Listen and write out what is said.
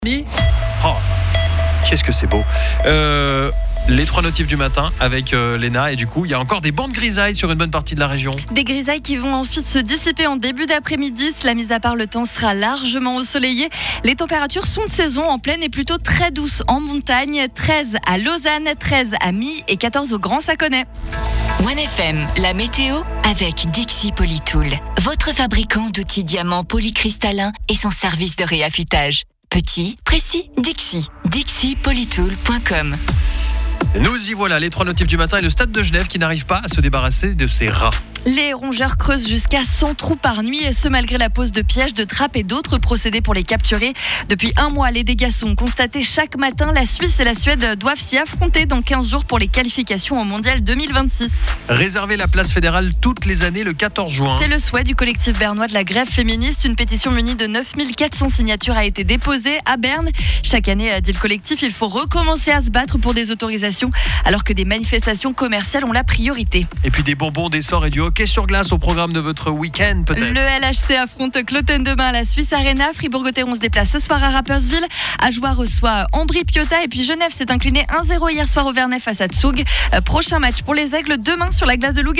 Oh, qu'est-ce que c'est beau. Les 3 notifs du matin avec Léna, et du coup il y a encore des bandes grisailles sur une bonne partie de la région. Des grisailles qui vont ensuite se dissiper en début d'après-midi. Cela mis à part, le temps sera largement ensoleillé. Les températures sont de saison en plaine et plutôt très douces en montagne. 13 à Lausanne, 13 à My et 14 au Grand Saconnet. 1FM, la météo avec Dixi Polytool, votre fabricant d'outils diamants polycristallins et son service de réaffûtage. Petit, précis, Dixi. DixiPolytool.com. Nous y voilà, les 3 notifs du matin et le Stade de Genève qui n'arrive pas à se débarrasser de ses rats. Les rongeurs creusent jusqu'à 100 trous par nuit, et ce malgré la pose de pièges, de trappes et d'autres procédés pour les capturer. Depuis un mois, les dégâts sont constatés chaque matin. La Suisse et la Suède doivent s'y affronter dans 15 jours pour les qualifications au Mondial 2026. Réserver la place fédérale toutes les années le 14 juin. C'est le souhait du collectif bernois de la grève féministe. Une pétition munie de 9400 signatures a été déposée à Berne. Chaque année, dit le collectif, il faut recommencer à se battre pour des autorisations, alors que des manifestations commerciales ont la priorité. Et puis des bonbons, des sorts et du hockey sur glace au programme de votre week-end peut-être. Le LHC affronte Cloten demain à la Suisse Arena. Fribourg-Gotteron se déplace ce soir à Rapperswil. Ajoie reçoit Ambry-Piotta, et puis Genève s'est incliné 1-0 hier soir au Vernet face à Zug. Prochain match pour les Aigles demain sur la glace de Lugano.